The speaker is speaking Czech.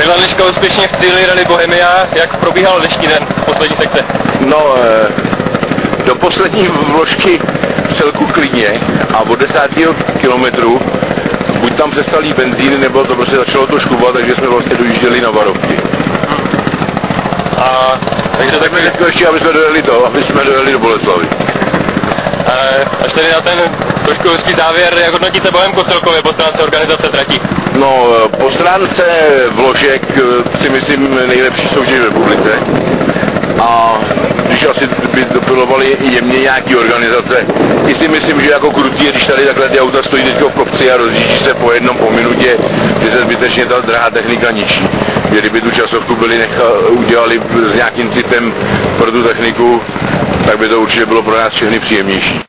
Milan Liška úspěšně v cíli Rally Bohemia. Jak probíhal dnešní den, poslední sekce? No, do poslední vložky vcelku klidně a od 10. kilometru buď tam přestal jít benzín, nebo to prostě začalo to škubat, takže jsme vlastně dojížděli na varovky. A takže takhle ještě, aby jsme dojeli do Boleslavy. Až tedy na ten trošku hezký závěr, jak hodnotíte Bohemku celkově po stránce organizace tratí? No, po stránce vložek si myslím nejlepší soutěž v republice. A když asi by dopilovali jemně nějaký organizace, i si myslím, že jako krutý, když tady takhle ty auta stojí teď v kopci a rozjíždí se po jednom po minutě, že se zbytečně ta drahá technika ničí. Kdyby tu časovku udělali s nějakým citem pro tu techniku, tak by to určitě bylo pro nás všechny příjemnější.